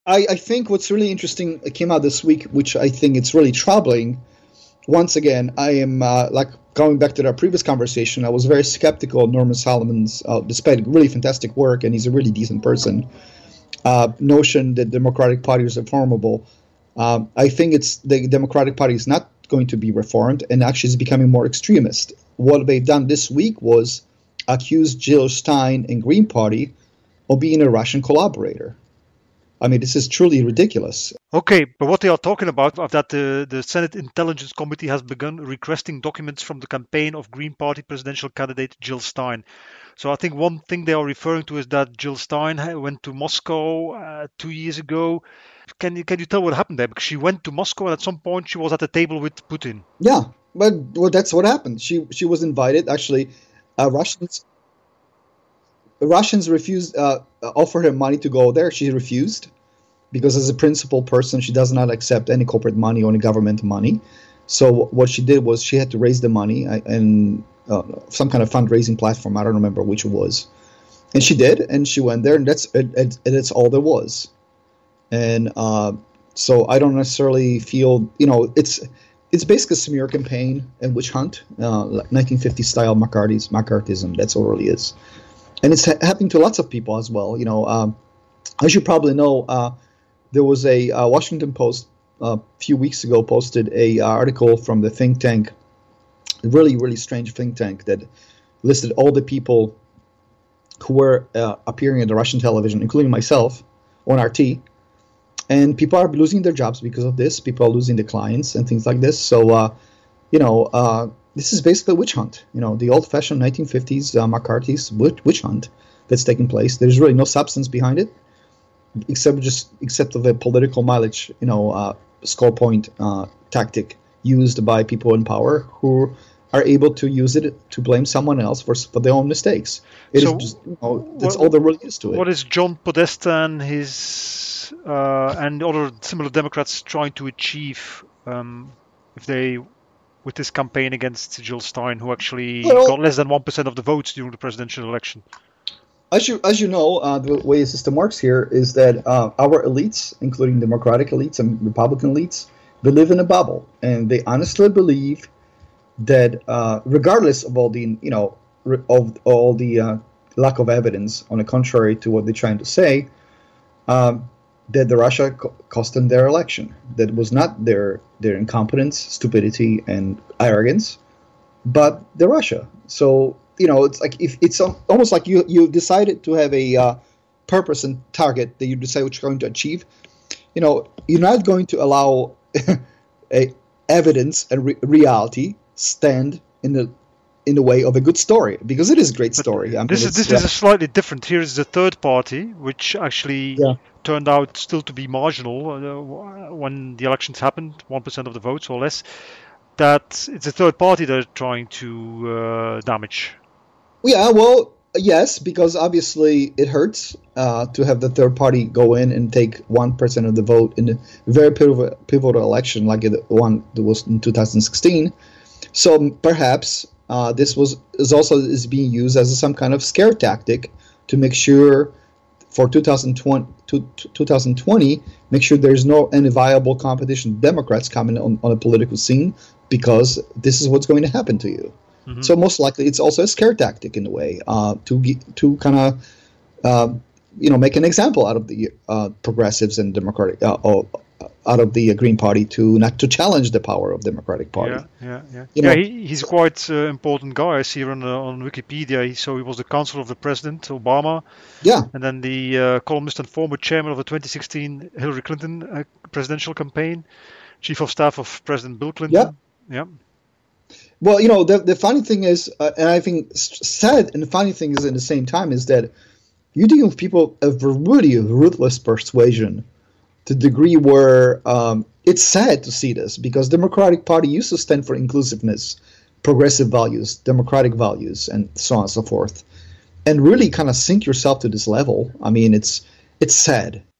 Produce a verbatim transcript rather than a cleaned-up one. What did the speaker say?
I, I think what's really interesting came out this week, which I think it's really troubling. Once again, I am uh, like going back to our previous conversation. I was very skeptical of Norman Solomon's, uh, despite really fantastic work, and he's a really decent person. Uh, notion that Democratic Party is reformable. Um, I think it's the Democratic Party is not going to be reformed, and actually is becoming more extremist. What they've done this week was accuse Jill Stein and Green Party of being a Russian collaborator. I mean, this is truly ridiculous. Okay, but what they are talking about is that the, the Senate Intelligence Committee has begun requesting documents from the campaign of Green Party presidential candidate Jill Stein. So I think one thing they are referring to is that Jill Stein went to Moscow uh, two years ago. Can you can you tell what happened there? Because she went to Moscow and at some point she was at the table with Putin. Yeah, but well, that's what happened. She she was invited. Actually, uh, Russians Russians refused, uh, offered her money to go there. She refused because as a principled person, she does not accept any corporate money or any government money. So what she did was she had to raise the money and uh, some kind of fundraising platform. I don't remember which it was. And she did, and she went there, and that's it, it, that's all there was. And uh, so I don't necessarily feel, you know, it's it's basically a smear campaign and witch hunt, uh, like nineteen fifties style McCarthy's, McCarthyism. That's what it really is. And it's ha- happening to lots of people as well. You know, um, as you probably know, uh, there was a uh, Washington Post uh, a few weeks ago posted a uh, article from the think tank, a really, really strange think tank that listed all the people who were uh, appearing on the Russian television, including myself, on R T. And people are losing their jobs because of this. People are losing their clients and things like this. So, uh, you know, uh, this is basically a witch hunt. You know, the old-fashioned nineteen fifties uh, McCarthy's witch, witch hunt that's taking place. There's really no substance behind it, except just except of a political mileage, you know, uh, score point uh, tactic used by people in power who are able to use it to blame someone else for for their own mistakes. It so is just, you know, that's what, all there really is to it. What is John Podesta and his uh, and other similar Democrats trying to achieve um, if they with this campaign against Jill Stein, who actually well, got less than one percent of the votes during the presidential election? As you as you know, uh, the way the system works here is that uh, our elites, including Democratic elites and Republican elites, they live in a bubble, and they honestly believe that uh, regardless of all the you know re- of all the uh, lack of evidence, on the contrary to what they're trying to say, um, that the Russia co- cost them their election. That was not their their incompetence, stupidity, and arrogance, but the Russia. So. You know, it's like if it's almost like you you decided to have a uh, purpose and target that you decide what you're going to achieve. You know, you're not going to allow a evidence and re- reality stand in the in the way of a good story, because it is a great story. I mean, this is this yeah. is a slightly different. Here is the third party, which actually yeah. turned out still to be marginal uh, when the elections happened, one percent of the votes or less. That it's a third party they're trying to uh, damage. Yeah, well, yes, because obviously it hurts uh, to have the third party go in and take one percent of the vote in a very pivotal, pivotal election like the one that was in two thousand sixteen. So perhaps uh, this was is also is being used as some kind of scare tactic to make sure for two thousand twenty, two thousand twenty make sure there's no any viable competition Democrats coming on, on a political scene, because this is what's going to happen to you. Mm-hmm. So most likely, it's also a scare tactic in a way uh, to to kind of uh, you know make an example out of the uh, progressives and Democratic uh, or out of the uh, Green Party to not to challenge the power of Democratic Party. Yeah, yeah, yeah. You yeah know, he, he's quite uh, important guy. I see on uh, on Wikipedia. He, so he was the counselor of the President Obama. Yeah, and then the uh, columnist and former chairman of the twenty sixteen Hillary Clinton uh, presidential campaign, chief of staff of President Bill Clinton. Yeah. Yeah. Well, you know, the the funny thing is, uh, and I think sad and the funny thing is at the same time, is that you're dealing with people of really ruthless persuasion to the degree where um, it's sad to see this, because Democratic Party used to stand for inclusiveness, progressive values, democratic values, and so on and so forth. And really kind of sink yourself to this level. I mean, it's it's sad.